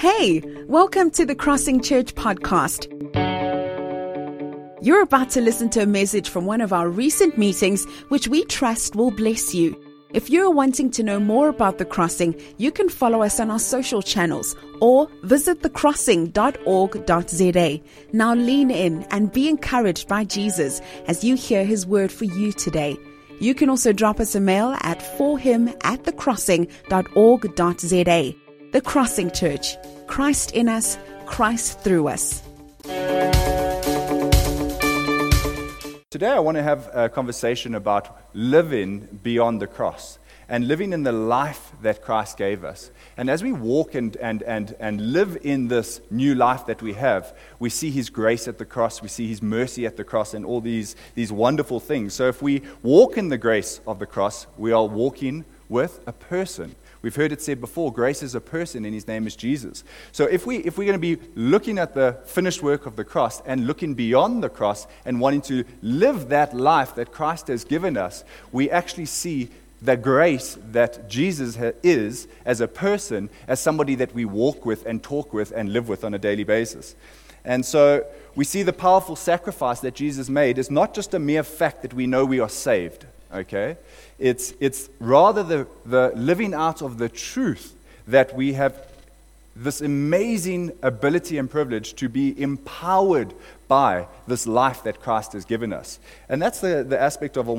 Hey, welcome to the Crossing Church podcast. You're about to listen to a message from one of our recent meetings, which we trust will bless you. If you're wanting to know more about The Crossing, you can follow us on our social channels or visit thecrossing.org.za. Now lean in and be encouraged by Jesus as you hear his word for you today. You can also drop us a mail at forhim@thecrossing.org.za. The Crossing Church. Christ in us, Christ through us. Today I want to have a conversation about living beyond the cross and living in the life that Christ gave us. And as we walk and live in this new life that we have, we see his grace at the cross, we see his mercy at the cross, and all these wonderful things. So if we walk in the grace of the cross, we are walking with a person. We've heard it said before, grace is a person and his name is Jesus. So if we're going to be looking at the finished work of the cross and looking beyond the cross and wanting to live that life that Christ has given us, we actually see the grace that Jesus is as a person, as somebody that we walk with and talk with and live with on a daily basis. And so we see the powerful sacrifice that Jesus made is not just a mere fact that we know we are saved. Okay, it's rather the living out of the truth that we have this amazing ability and privilege to be empowered by this life that Christ has given us. And that's the aspect of what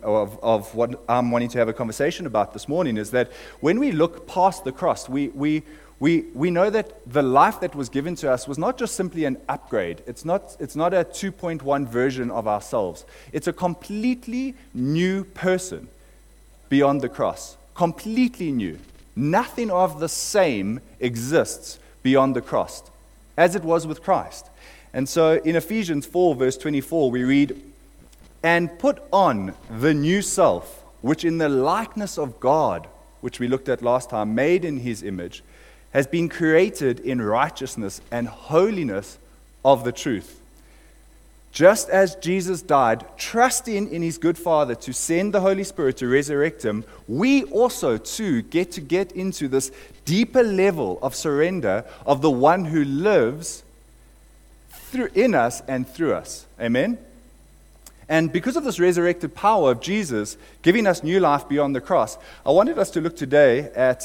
I'm wanting to have a conversation about this morning, is that when we look past the cross, we know that the life that was given to us was not just simply an upgrade. It's not a 2.1 version of ourselves. It's a completely new person beyond the cross. Completely new. Nothing of the same exists beyond the cross, as it was with Christ. And so in Ephesians 4, verse 24, we read, "And put on the new self, which in the likeness of God," which we looked at last time, made in his image, has been created in righteousness and holiness of the truth. Just as Jesus died, trusting in his good Father to send the Holy Spirit to resurrect him, we also too get into this deeper level of surrender of the one who lives in us and through us. Amen? And because of this resurrected power of Jesus giving us new life beyond the cross, I wanted us to look today at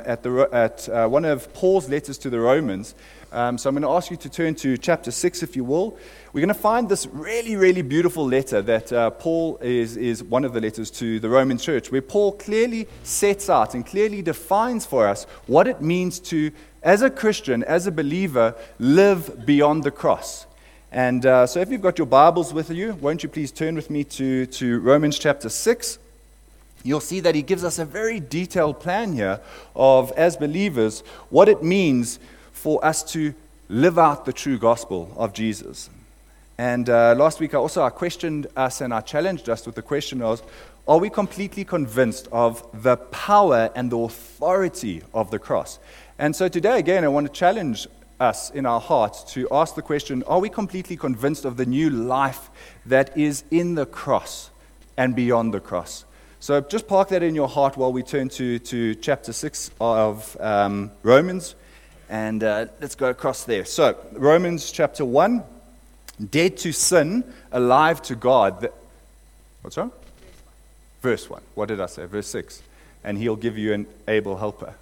one of Paul's letters to the Romans. So I'm going to ask you to turn to chapter 6, if you will. We're going to find this really, really beautiful letter that Paul is one of the letters to the Roman church, where Paul clearly sets out and clearly defines for us what it means to, as a Christian, as a believer, live beyond the cross. And so if you've got your Bibles with you, won't you please turn with me to Romans chapter 6. You'll see that he gives us a very detailed plan here of, as believers, what it means for us to live out the true gospel of Jesus. And last week I questioned us and I challenged us with the question of, are we completely convinced of the power and the authority of the cross? And so today again I want to challenge us in our hearts to ask the question, are we completely convinced of the new life that is in the cross and beyond the cross? So just park that in your heart while we turn to chapter 6 of Romans, and let's go across there. So Romans chapter 1, dead to sin, alive to God. What's wrong? Verse 1. What did I say? Verse 6. And he'll give you an able helper.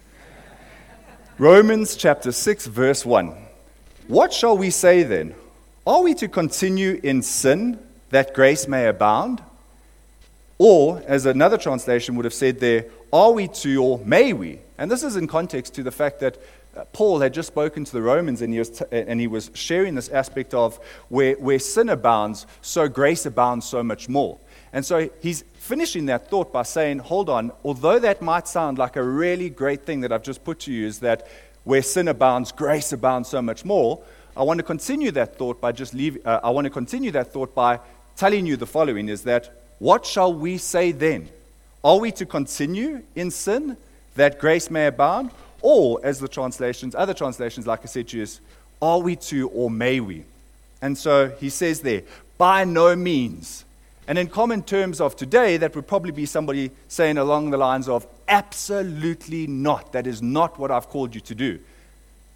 Romans chapter 6, verse 1. What shall we say then? Are we to continue in sin that grace may abound? Or, as another translation would have said there, are we to, or may we? And this is in context to the fact that Paul had just spoken to the Romans and he was sharing this aspect of where sin abounds, so grace abounds so much more. And so he's finishing that thought by saying, hold on, although that might sound like a really great thing that I've just put to you, is that where sin abounds, grace abounds so much more, I want to continue that thought by telling you the following, is that, what shall we say then? Are we to continue in sin that grace may abound? Or, as other translations, like I said to you, is, are we to or may we? And so he says there, by no means. And in common terms of today, that would probably be somebody saying along the lines of, absolutely not. That is not what I've called you to do.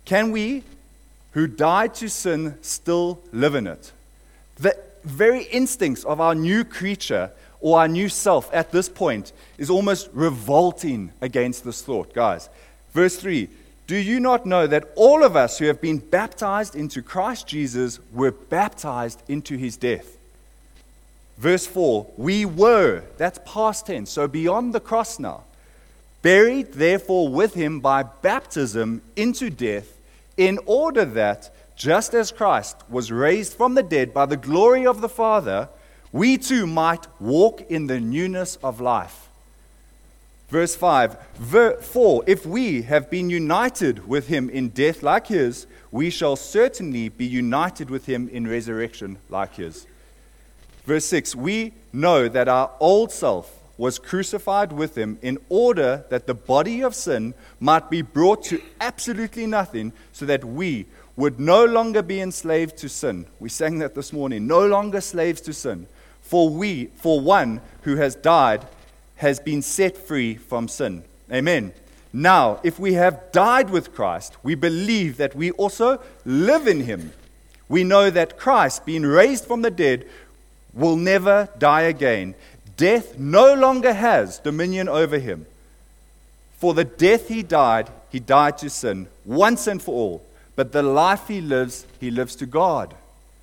Can we, who died to sin, still live in it? The very instincts of our new creature or our new self at this point is almost revolting against this thought, guys. Verse 3, do you not know that all of us who have been baptized into Christ Jesus were baptized into his death? Verse 4, we were, that's past tense, so beyond the cross now, buried therefore with him by baptism into death, in order that, just as Christ was raised from the dead by the glory of the Father, we too might walk in the newness of life. Verse 5, for if we have been united with him in death like his, we shall certainly be united with him in resurrection like his. Verse 6, we know that our old self was crucified with him in order that the body of sin might be brought to absolutely nothing, so that we would no longer be enslaved to sin. We sang that this morning, no longer slaves to sin. For one who has died has been set free from sin. Amen. Now, if we have died with Christ, we believe that we also live in him. We know that Christ, being raised from the dead, will never die again. Death no longer has dominion over him. For the death he died to sin, once and for all. But the life he lives to God.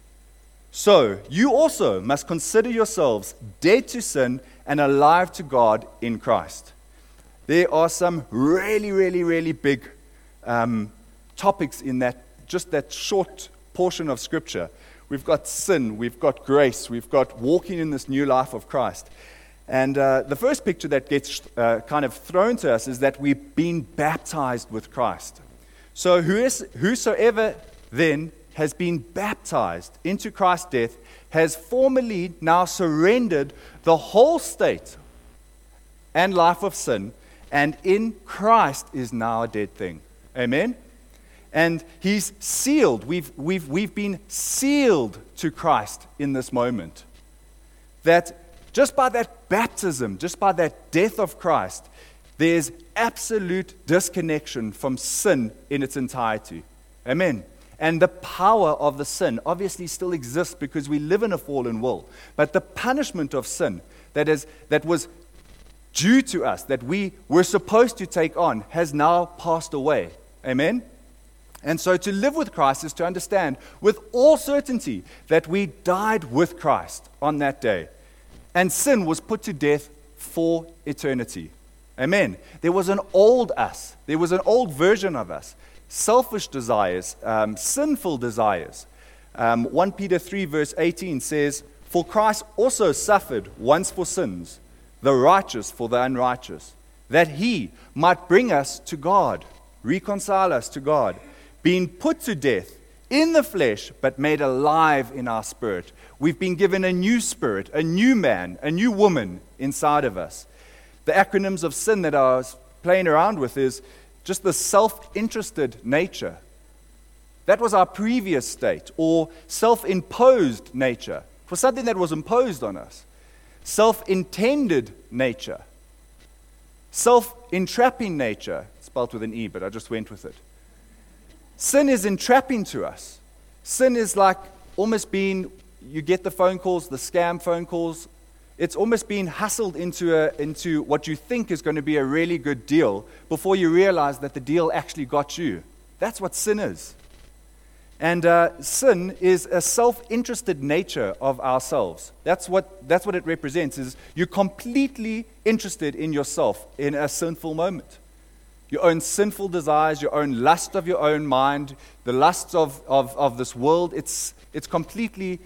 So, you also must consider yourselves dead to sin and alive to God in Christ. There are some really, really, really big topics in that short portion of Scripture. We've got sin, we've got grace, we've got walking in this new life of Christ. And the first picture that gets kind of thrown to us is that we've been baptized with Christ. So whosoever then has been baptized into Christ's death has formally now surrendered the whole state and life of sin, and in Christ is now a dead thing. Amen? And he's sealed. We've been sealed to Christ in this moment. That just by that baptism, just by that death of Christ, there's absolute disconnection from sin in its entirety. Amen. And the power of the sin obviously still exists because we live in a fallen world. But the punishment of sin that was due to us, that we were supposed to take on, has now passed away. Amen. And so to live with Christ is to understand with all certainty that we died with Christ on that day. And sin was put to death for eternity. Amen. There was an old us. There was an old version of us. Selfish desires, sinful desires. 1 Peter 3 verse 18 says, for Christ also suffered once for sins, the righteous for the unrighteous, that he might bring us to God, reconcile us to God, being put to death in the flesh, but made alive in our spirit. We've been given a new spirit, a new man, a new woman inside of us. The acronyms of sin that I was playing around with is just the self-interested nature. That was our previous state, or self-imposed nature, for something that was imposed on us. Self-intended nature. Self-entrapping nature, spelled with an E, but I just went with it. Sin is entrapping to us. Sin is like almost being, you get the phone calls, the scam phone calls. It's almost being hustled into what you think is going to be a really good deal before you realize that the deal actually got you. That's what sin is. And sin is a self-interested nature of ourselves. That's what it represents, is you're completely interested in yourself in a sinful moment. Your own sinful desires, your own lust of your own mind, the lusts of this world, it's completely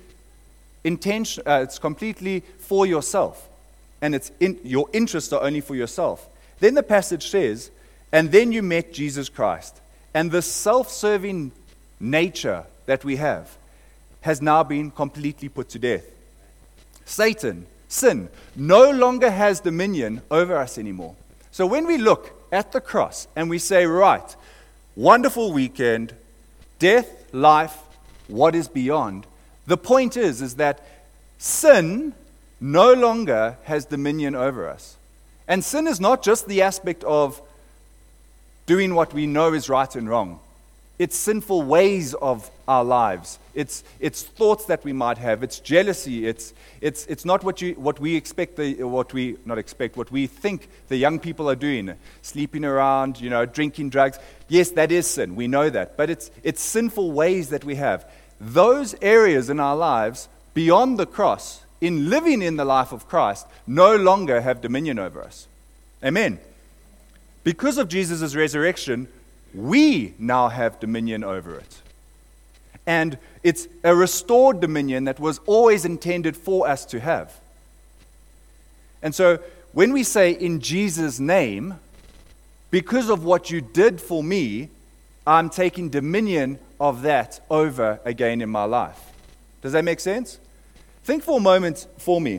it's completely for yourself. And your interests are only for yourself. Then the passage says, and then you met Jesus Christ. And the self-serving nature that we have has now been completely put to death. Satan, sin, no longer has dominion over us anymore. So when we look at the cross and we say, right, wonderful weekend, death, life, what is beyond? The point is that sin no longer has dominion over us. And sin is not just the aspect of doing what we know is right and wrong. It's sinful ways of our lives. It's thoughts that we might have. It's jealousy. It's not what we think the young people are doing, sleeping around, drinking drugs. Yes, that is sin. We know that. But it's sinful ways that we have. Those areas in our lives beyond the cross, in living in the life of Christ, no longer have dominion over us. Amen. Because of Jesus' resurrection, we now have dominion over it. And it's a restored dominion that was always intended for us to have. And so when we say in Jesus' name, because of what you did for me, I'm taking dominion of that over again in my life. Does that make sense? Think for a moment for me.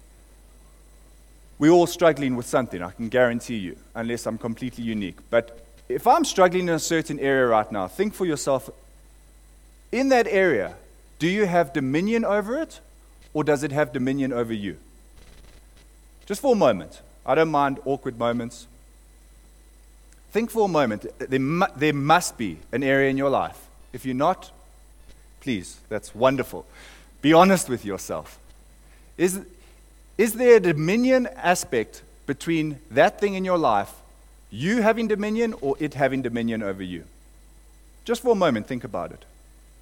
We're all struggling with something, I can guarantee you, unless I'm completely unique. But if I'm struggling in a certain area right now, think for yourself, in that area, do you have dominion over it, or does it have dominion over you? Just for a moment. I don't mind awkward moments. Think for a moment. There must be an area in your life. If you're not, please, that's wonderful. Be honest with yourself. Is there a dominion aspect between that thing in your life, you having dominion, or it having dominion over you? Just for a moment, think about it.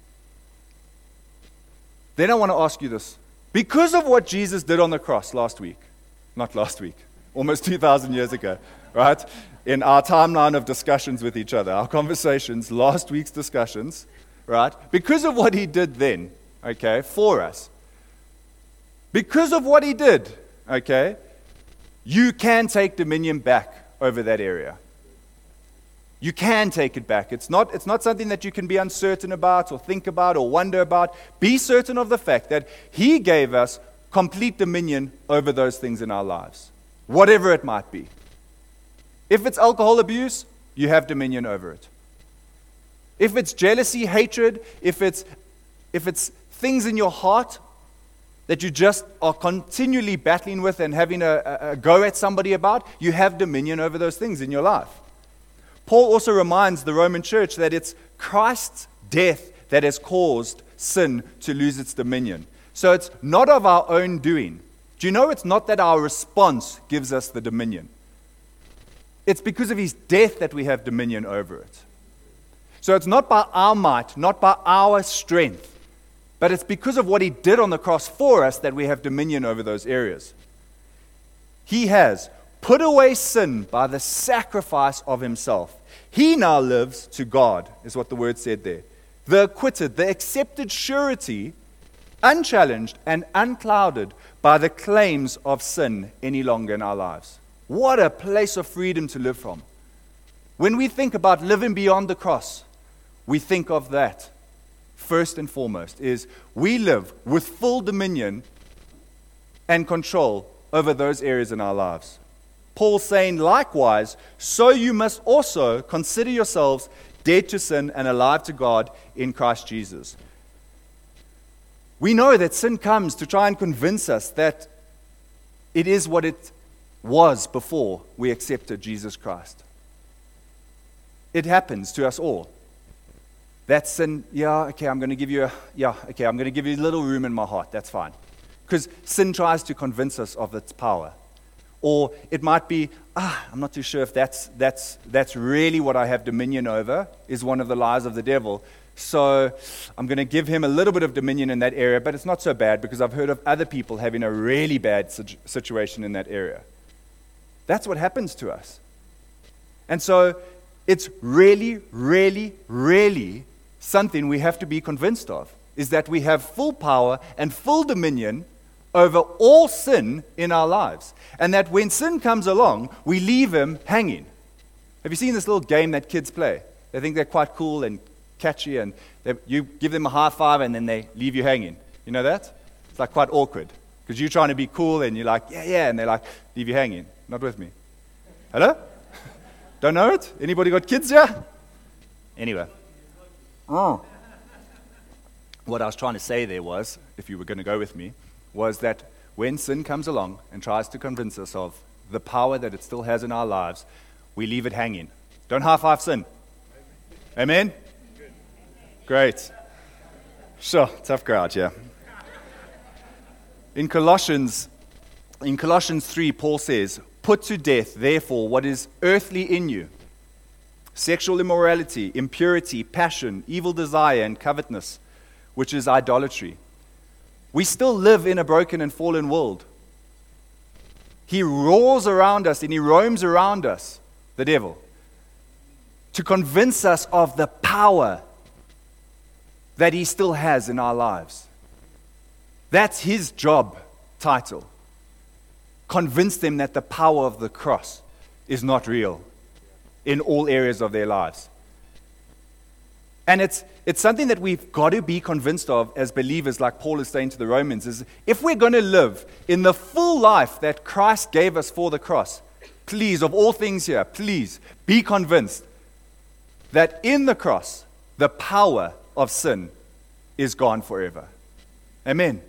Then I want to ask you this. Because of what Jesus did on the cross almost 2,000 years ago, right? In our timeline of discussions with each other, our conversations, last week's discussions, right? Because of what he did then, okay, for us. Because of what he did, okay, you can take dominion back over that area. You can take it back. It's not something that you can be uncertain about or think about or wonder about. Be certain of the fact that he gave us complete dominion over those things in our lives, whatever it might be. If it's alcohol abuse, you have dominion over it. If it's jealousy, hatred, if it's things in your heart that you just are continually battling with and having a go at somebody about, you have dominion over those things in your life. Paul also reminds the Roman church that it's Christ's death that has caused sin to lose its dominion. So it's not of our own doing. Do you know it's not that our response gives us the dominion? It's because of his death that we have dominion over it. So it's not by our might, not by our strength, but it's because of what he did on the cross for us that we have dominion over those areas. He has put away sin by the sacrifice of himself. He now lives to God, is what the word said there. The acquitted, the accepted surety, unchallenged and unclouded by the claims of sin any longer in our lives. What a place of freedom to live from. When we think about living beyond the cross, we think of that. First and foremost is we live with full dominion and control over those areas in our lives. Paul saying, likewise, so you must also consider yourselves dead to sin and alive to God in Christ Jesus. We know that sin comes to try and convince us that it is what it was before we accepted Jesus Christ. It happens to us all. That sin, I'm going to give you a little room in my heart. That's fine. Because sin tries to convince us of its power. Or it might be, I'm not too sure if that's really what I have dominion over, is one of the lies of the devil. So I'm going to give him a little bit of dominion in that area, but it's not so bad because I've heard of other people having a really bad situation in that area. That's what happens to us. And so it's really, really, really something we have to be convinced of, is that we have full power and full dominion over all sin in our lives. And that when sin comes along, we leave him hanging. Have you seen this little game that kids play? They think they're quite cool and catchy, and you give them a high five and then they leave you hanging. You know that? It's like quite awkward because you're trying to be cool and you're like, yeah, and they like leave you hanging. Not with me. Hello? Don't know it? Anybody got kids here? Anyway. What I was trying to say there was, if you were going to go with me, was that when sin comes along and tries to convince us of the power that it still has in our lives, we leave it hanging. Don't high-five sin. Amen? Great. Sure, tough crowd, yeah. In Colossians 3, Paul says, "Put to death, therefore, what is earthly in you: sexual immorality, impurity, passion, evil desire, and covetousness, which is idolatry." We still live in a broken and fallen world. He roars around us and he roams around us, the devil, to convince us of the power that he still has in our lives. That's his job title. Convince them that the power of the cross is not real in all areas of their lives. And it's something that we've got to be convinced of as believers, like Paul is saying to the Romans, is if we're going to live in the full life that Christ gave us for the cross, please, of all things here, please be convinced that in the cross, the power of sin is gone forever. Amen.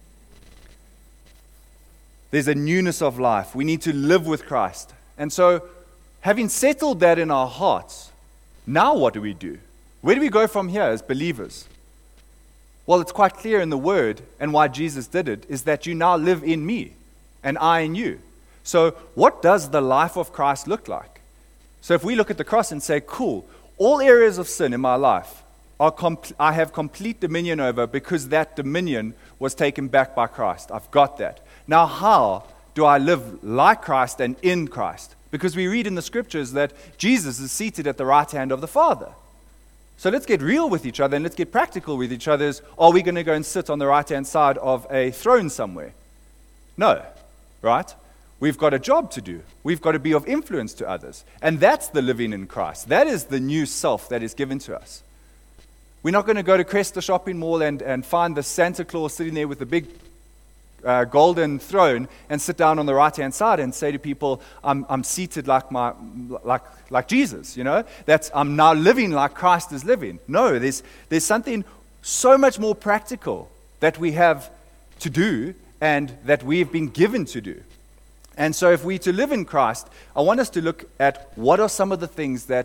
There's a newness of life. We need to live with Christ. And so, having settled that in our hearts, now what do we do? Where do we go from here as believers? Well, it's quite clear in the Word, and why Jesus did it, is that you now live in me, and I in you. So, what does the life of Christ look like? So, if we look at the cross and say, cool, all areas of sin in my life, I have complete dominion over, because that dominion was taken back by Christ. I've got that. Now, how do I live like Christ and in Christ? Because we read in the scriptures that Jesus is seated at the right hand of the Father. So let's get real with each other and let's get practical with each other. Are we going to go and sit on the right-hand side of a throne somewhere? No, right? We've got a job to do. We've got to be of influence to others. And that's the living in Christ. That is the new self that is given to us. We're not going to go to Cresta shopping mall and find the Santa Claus sitting there with the big golden throne and sit down on the right-hand side and say to people, I'm seated like Jesus, you know? I'm now living like Christ is living. No, there's something so much more practical that we have to do and that we've been given to do. And so if we're to live in Christ, I want us to look at what are some of the things that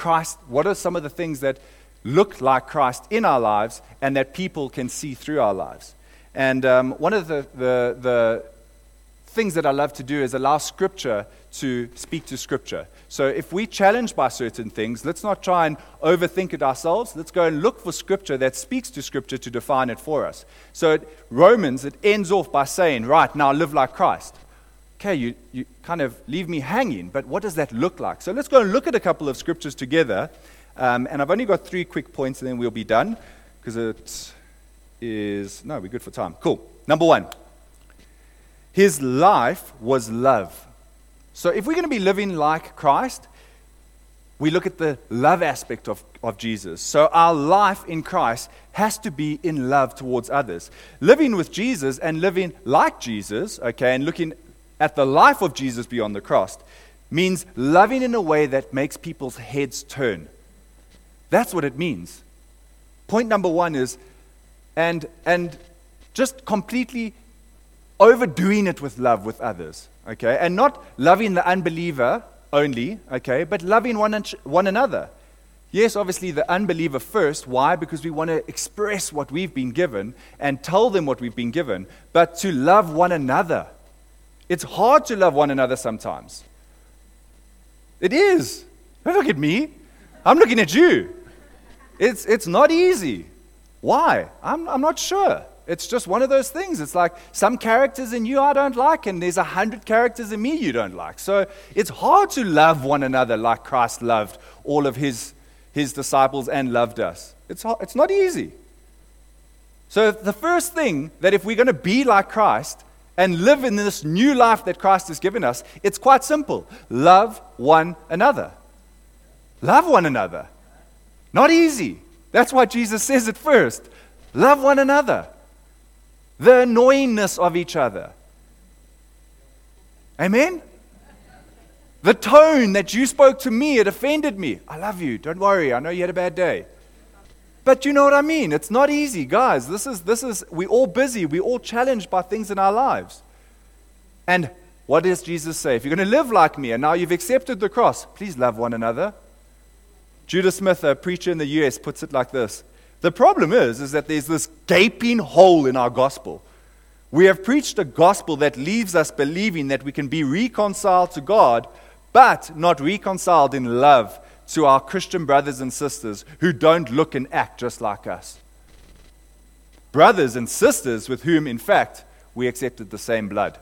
look like Christ in our lives and that people can see through our lives. And one of the things that I love to do is allow Scripture to speak to Scripture. So if we're challenged by certain things, let's not try and overthink it ourselves. Let's go and look for Scripture that speaks to Scripture to define it for us. So Romans, it ends off by saying, right, now live like Christ. Okay, you kind of leave me hanging, but what does that look like? So let's go and look at a couple of Scriptures together. And I've only got 3 quick points and then we'll be done, because we're good for time. Cool. Number 1. His life was love. So if we're going to be living like Christ, we look at the love aspect of Jesus. So our life in Christ has to be in love towards others. Living with Jesus and living like Jesus, okay, and looking at the life of Jesus beyond the cross, means loving in a way that makes people's heads turn. That's what it means. Point number 1 is, and just completely overdoing it with love with others, okay? And not loving the unbeliever only, okay, but loving one another. Yes, obviously the unbeliever first. Why? Because we want to express what we've been given and tell them what we've been given, but to love one another. It's hard to love one another sometimes. It is. Don't look at me. I'm looking at you. It's not easy. Why? I'm not sure. It's just one of those things. It's like some characters in you I don't like, and there's 100 characters in me you don't like. So it's hard to love one another like Christ loved all of his disciples and loved us. It's not easy. So the first thing that if we're going to be like Christ and live in this new life that Christ has given us, it's quite simple. Love one another. Love one another. Not easy. That's why Jesus says it first. Love one another. The annoyingness of each other. Amen? The tone that you spoke to me, it offended me. I love you. Don't worry. I know you had a bad day. But you know what I mean? It's not easy, guys. We're all busy. We're all challenged by things in our lives. And what does Jesus say? If you're going to live like me and now you've accepted the cross, please love one another. Judah Smith, a preacher in the US, puts it like this. The problem is that there's this gaping hole in our gospel. We have preached a gospel that leaves us believing that we can be reconciled to God, but not reconciled in love to our Christian brothers and sisters who don't look and act just like us. Brothers and sisters with whom, in fact, we accepted the same blood.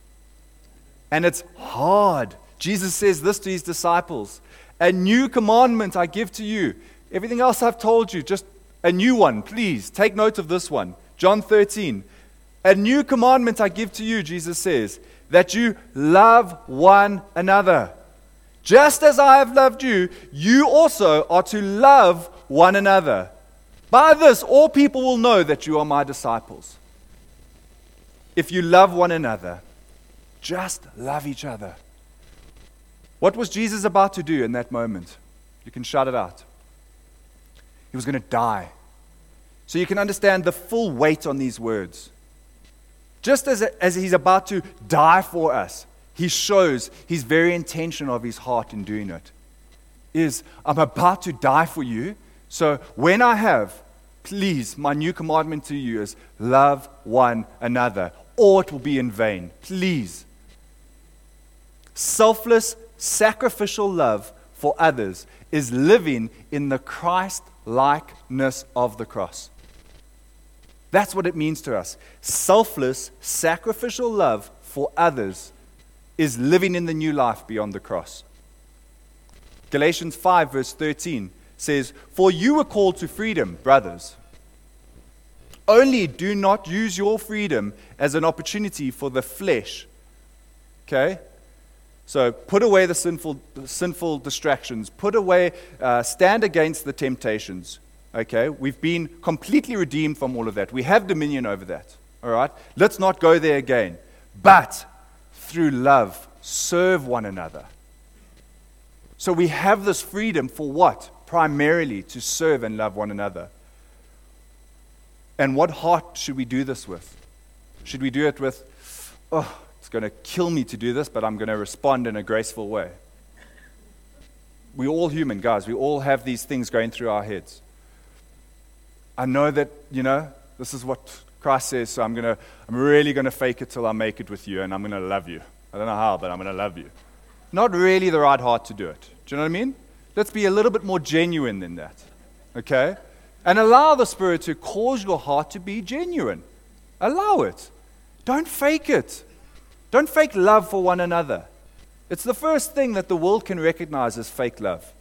And it's hard. Jesus says this to his disciples: "A new commandment I give to you." Everything else I've told you, just a new one. Please take note of this one. John 13. "A new commandment I give to you," Jesus says, "that you love one another. Just as I have loved you, you also are to love one another. By this, all people will know that you are my disciples. If you love one another, just love each other." What was Jesus about to do in that moment? You can shout it out. He was going to die. So you can understand the full weight on these words. Just as he's about to die for us, he shows his very intention of his heart in doing it. Is, I'm about to die for you, so when I have, please, my new commandment to you is love one another, or it will be in vain. Please. Selfless, sacrificial love for others is living in the Christ-likeness of the cross. That's what it means to us. Selfless, sacrificial love for others is living in the new life beyond the cross. Galatians 5 verse 13 says, "For you were called to freedom, brothers. Only do not use your freedom as an opportunity for the flesh." Okay? So put away the sinful distractions. Stand against the temptations. Okay? We've been completely redeemed from all of that. We have dominion over that. All right? Let's not go there again. But through love, serve one another. So we have this freedom for what? Primarily to serve and love one another. And what heart should we do this with? Should we do it with, "Oh, it's going to kill me to do this, but I'm going to respond in a graceful way"? We're all human, guys. We all have these things going through our heads. I know that, this is what Christ says, so I'm really going to fake it till I make it with you, and I'm going to love you. I don't know how, but I'm going to love you. Not really the right heart to do it. Do you know what I mean? Let's be a little bit more genuine than that. Okay? And allow the Spirit to cause your heart to be genuine. Allow it. Don't fake it. Don't fake love for one another. It's the first thing that the world can recognize as fake love.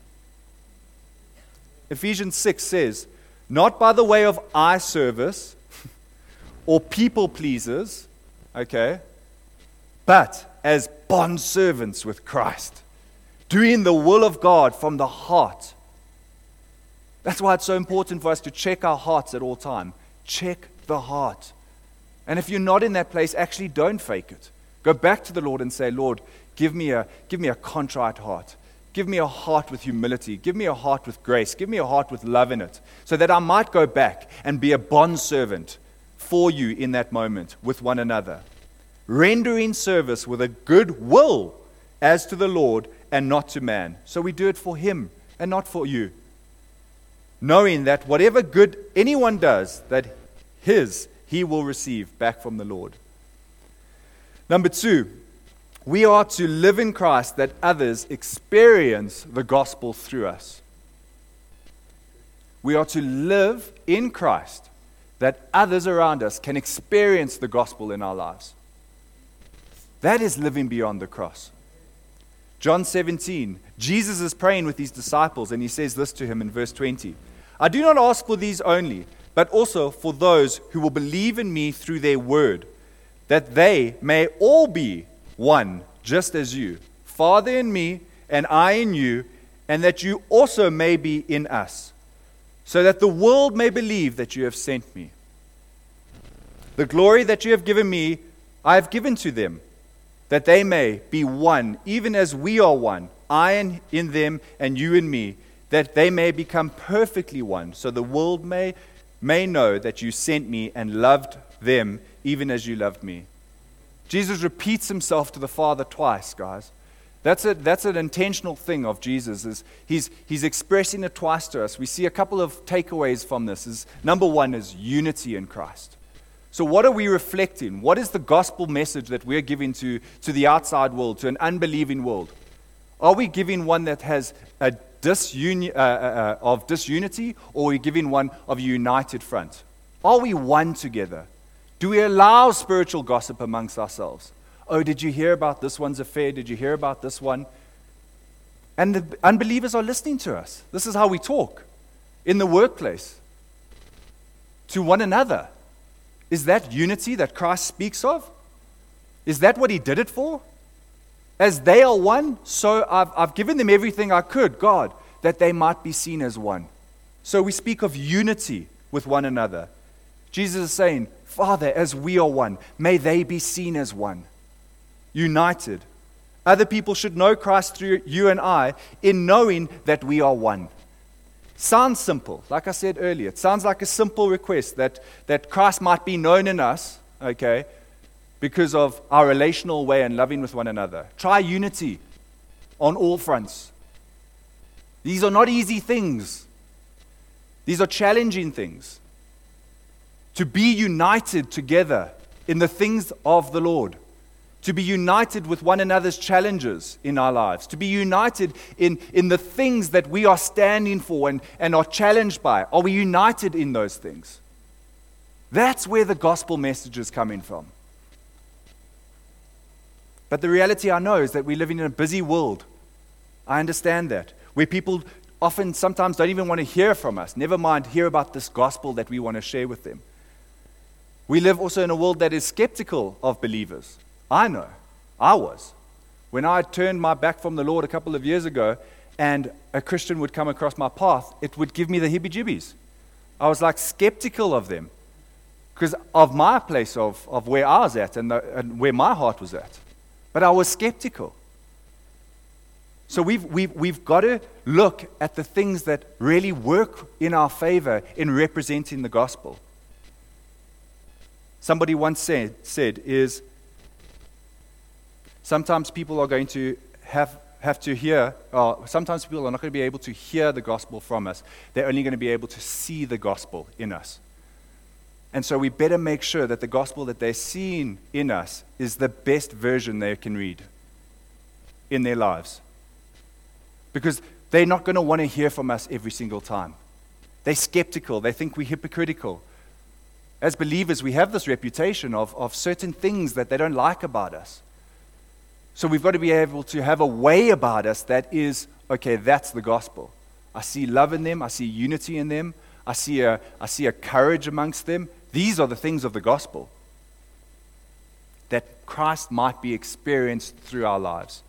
Ephesians 6 says, "Not by the way of eye service or people pleasers," okay, "but as bondservants with Christ, doing the will of God from the heart." That's why it's so important for us to check our hearts at all time. Check the heart. And if you're not in that place, actually don't fake it. Go back to the Lord and say, "Lord, give me a contrite heart. Give me a heart with humility. Give me a heart with grace. Give me a heart with love in it, so that I might go back and be a bondservant for you in that moment with one another, rendering service with a good will as to the Lord and not to man." So we do it for him and not for you, knowing that whatever good anyone does, that he will receive back from the Lord. Number 2, we are to live in Christ that others experience the gospel through us. We are to live in Christ that others around us can experience the gospel in our lives. That is living beyond the cross. John 17, Jesus is praying with his disciples, and he says this to him in verse 20. "I do not ask for these only, but also for those who will believe in me through their word, that they may all be one, just as you, Father in me and I in you, and that you also may be in us, so that the world may believe that you have sent me. The glory that you have given me, I have given to them, that they may be one, even as we are one, I in them and you in me, that they may become perfectly one, so the world may know that you sent me and loved them even as you loved me." Jesus repeats himself to the Father twice, guys. That's an intentional thing of Jesus. Is he's expressing it twice to us. We see a couple of takeaways from this. Number one is unity in Christ. So what are we reflecting? What is the gospel message that we're giving to the outside world, to an unbelieving world? Are we giving one that has a disunity, or are we giving one of a united front? Are we one together? Do we allow spiritual gossip amongst ourselves? Oh, did you hear about this one's affair? Did you hear about this one? And the unbelievers are listening to us. This is how we talk in the workplace to one another. Is that unity that Christ speaks of? Is that what he did it for? As they are one, so I've given them everything I could, God, that they might be seen as one. So we speak of unity with one another. Jesus is saying, Father, as we are one, may they be seen as one. United. Other people should know Christ through you and I in knowing that we are one. Sounds simple. Like I said earlier, it sounds like a simple request that Christ might be known in us, okay, because of our relational way and loving with one another. Try unity on all fronts. These are not easy things. These are challenging things. To be united together in the things of the Lord. To be united with one another's challenges in our lives. To be united in the things that we are standing for and are challenged by. Are we united in those things? That's where the gospel message is coming from. But the reality I know is that we're living in a busy world. I understand that. Where people often sometimes don't even want to hear from us. Never mind hear about this gospel that we want to share with them. We live also in a world that is skeptical of believers. I know. I was. When I turned my back from the Lord a couple of years ago and a Christian would come across my path, it would give me the heebie-jeebies. I was like skeptical of them because of my place of where I was at and where my heart was at. But I was skeptical. So we've got to look at the things that really work in our favor in representing the gospel. Somebody once said is sometimes people are going to have to hear, or sometimes people are not going to be able to hear the gospel from us. They're only going to be able to see the gospel in us. And so we better make sure that the gospel that they're seeing in us is the best version they can read in their lives. Because they're not going to want to hear from us every single time. They're skeptical. They think we're hypocritical. As believers, we have this reputation of certain things that they don't like about us. So we've got to be able to have a way about us that is, okay, that's the gospel. I see love in them. I see unity in them. I see a courage amongst them. These are the things of the gospel that Christ might be experienced through our lives.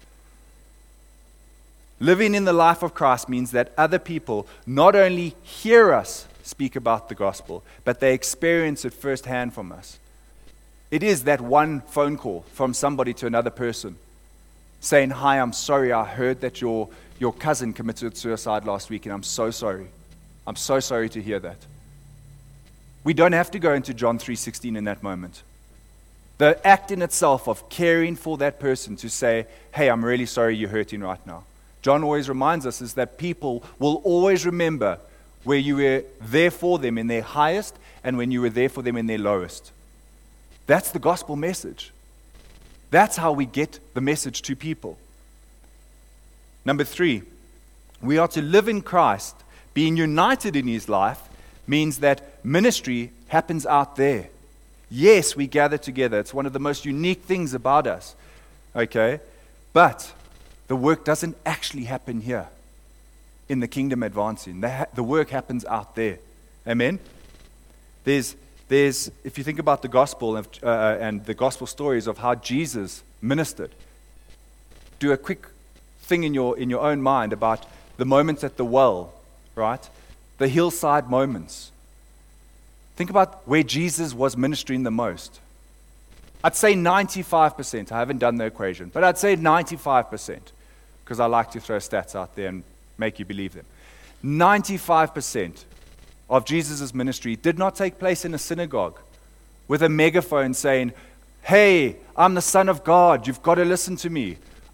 Living in the life of Christ means that other people not only hear us speak about the gospel, but they experience it firsthand from us. It is that one phone call from somebody to another person saying, "Hi, I'm sorry, I heard that your cousin committed suicide last week, and I'm so sorry. I'm so sorry to hear that." We don't have to go into John 3:16 in that moment. The act in itself of caring for that person to say, "Hey, I'm really sorry you're hurting right now." John always reminds us is that people will always remember where you were there for them in their highest and when you were there for them in their lowest. That's the gospel message. That's how we get the message to people. Number 3, we are to live in Christ. Being united in his life means that ministry happens out there. Yes, we gather together. It's one of the most unique things about us. Okay? But the work doesn't actually happen here in the kingdom advancing. The work happens out there. Amen? There's if you think about the gospel and the gospel stories of how Jesus ministered, do a quick thing in your own mind about the moments at the well, right? The hillside moments. Think about where Jesus was ministering the most. I'd say 95%. I haven't done the equation, but I'd say 95%, because I like to throw stats out there and make you believe them. 95% of Jesus' ministry did not take place in a synagogue with a megaphone saying, "Hey, I'm the Son of God. You've got to listen to me.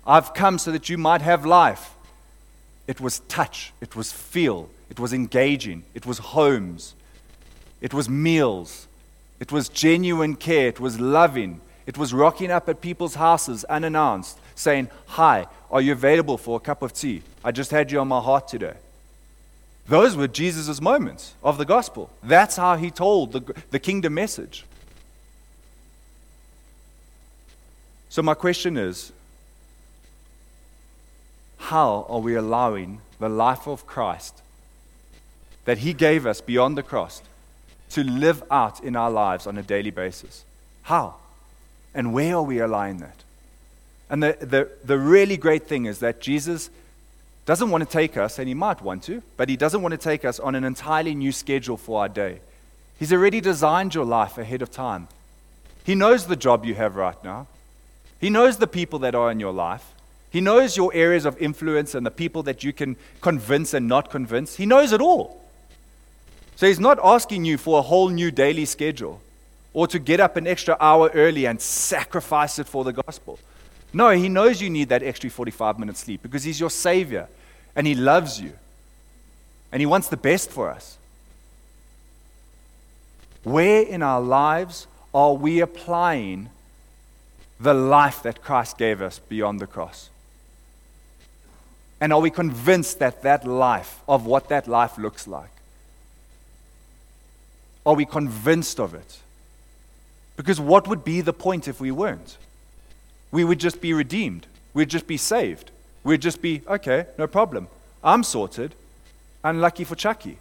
I've come so that you might have life. It was touch, it was feel, it was engaging, it was homes, it was meals, it was genuine care, it was loving, it was rocking up at people's houses unannounced, saying, "Hi, are you available for a cup of tea? I just had you on my heart today." Those were Jesus' moments of the gospel. That's how he told the kingdom message. So my question is, how are we allowing the life of Christ that he gave us beyond the cross to live out in our lives on a daily basis? How? And where are we allowing that? And the really great thing is that Jesus doesn't want to take us, and he might want to, but he doesn't want to take us on an entirely new schedule for our day. He's already designed your life ahead of time. He knows the job you have right now. He knows the people that are in your life. He knows your areas of influence and the people that you can convince and not convince. He knows it all. So he's not asking you for a whole new daily schedule or to get up an extra hour early and sacrifice it for the gospel. No, he knows you need that extra 45 minutes sleep because he's your Savior and he loves you and he wants the best for us. Where in our lives are we applying the life that Christ gave us beyond the cross? And are we convinced that that life, of what that life looks like? Are we convinced of it? Because what would be the point if we weren't? We would just be redeemed. We'd just be saved. We'd just be, okay, no problem. I'm sorted. Unlucky for Chucky.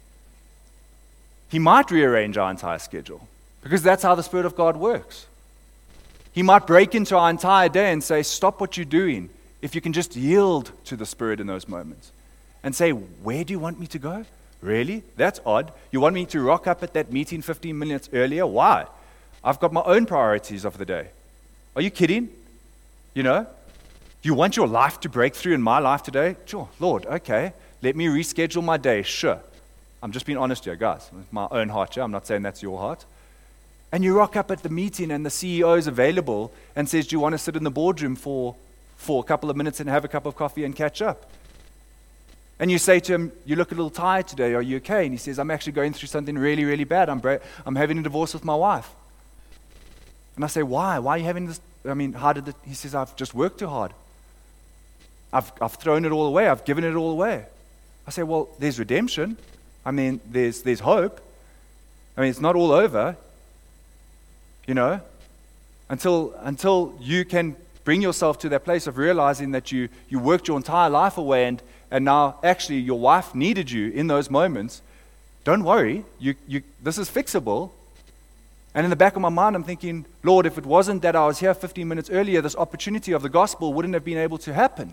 He might rearrange our entire schedule because that's how the Spirit of God works. He might break into our entire day and say, stop what you're doing. If you can just yield to the Spirit in those moments and say, where do you want me to go? Really? That's odd. You want me to rock up at that meeting 15 minutes earlier? Why? I've got my own priorities of the day. Are you kidding? You know? You want your life to break through in my life today? Sure, Lord, okay. Let me reschedule my day. Sure. I'm just being honest here, guys. With my own heart here. I'm not saying that's your heart. And you rock up at the meeting and the CEO is available and says, do you want to sit in the boardroom for a couple of minutes and have a cup of coffee and catch up? And you say to him, you look a little tired today. Are you okay? And he says, I'm actually going through something really, really bad. I'm having a divorce with my wife. And I say, why? Why are you having this? I mean, he says, I've just worked too hard. I've thrown it all away. I've given it all away. I say, well, there's redemption. I mean, there's hope. I mean, it's not all over. You know, until you can bring yourself to that place of realizing that you worked your entire life away and now actually your wife needed you in those moments, don't worry, this is fixable. And in the back of my mind, I'm thinking, Lord, if it wasn't that I was here 15 minutes earlier, this opportunity of the gospel wouldn't have been able to happen.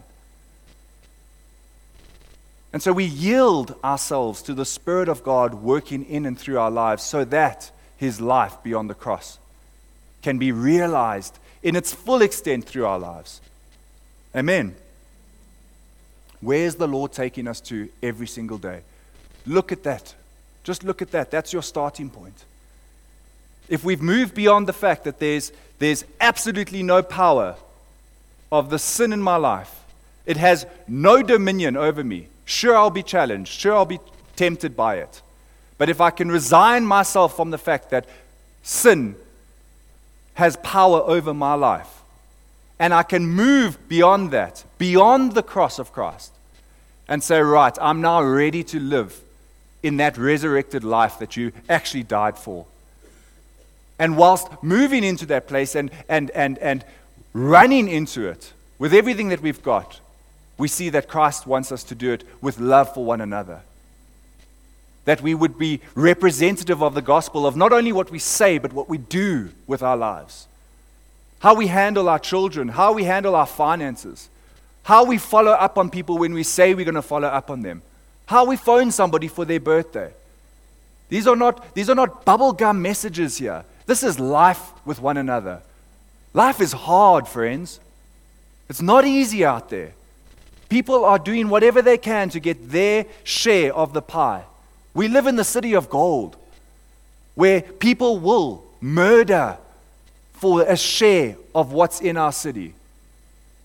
And so we yield ourselves to the Spirit of God working in and through our lives so that his life beyond the cross can be realized in its full extent through our lives. Amen. Where's the Lord taking us to every single day? Look at that. Just look at that. That's your starting point. If we've moved beyond the fact that there's absolutely no power of the sin in my life, it has no dominion over me. Sure, I'll be challenged. Sure, I'll be tempted by it. But if I can resign myself from the fact that sin has power over my life, and I can move beyond that, beyond the cross of Christ, and say, right, I'm now ready to live in that resurrected life that you actually died for. And whilst moving into that place and running into it with everything that we've got, we see that Christ wants us to do it with love for one another. That we would be representative of the gospel of not only what we say, but what we do with our lives. How we handle our children, how we handle our finances, how we follow up on people when we say we're going to follow up on them, how we phone somebody for their birthday. These are not bubblegum messages here. This is life with one another. Life is hard, friends. It's not easy out there. People are doing whatever they can to get their share of the pie. We live in the city of gold, where people will murder for a share of what's in our city.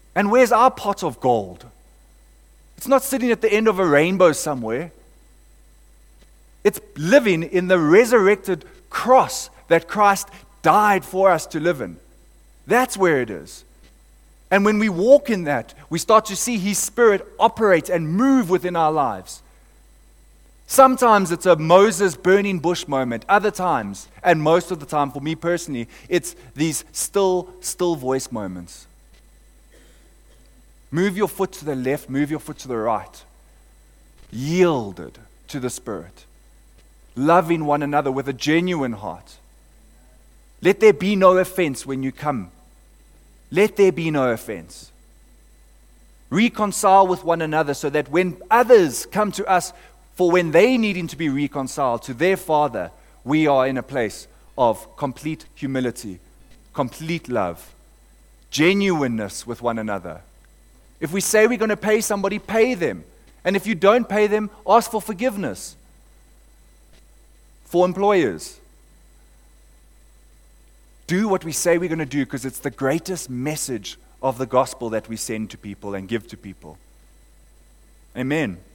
And where's our pot of gold? It's not sitting at the end of a rainbow somewhere. It's living in the resurrected cross that Christ died for us to live in. That's where it is. And when we walk in that, we start to see His Spirit operate and move within our lives. Sometimes it's a Moses burning bush moment. Other times, and most of the time for me personally, it's these still voice moments. Move your foot to the left, move your foot to the right. Yielded to the Spirit. Loving one another with a genuine heart. Let there be no offense when you come. Let there be no offense. Reconcile with one another so that when others come to us for when they needing to be reconciled to their Father, we are in a place of complete humility, complete love, genuineness with one another. If we say we're going to pay somebody, pay them. And if you don't pay them, ask for forgiveness. For employers, do what we say we're going to do because it's the greatest message of the gospel that we send to people and give to people. Amen.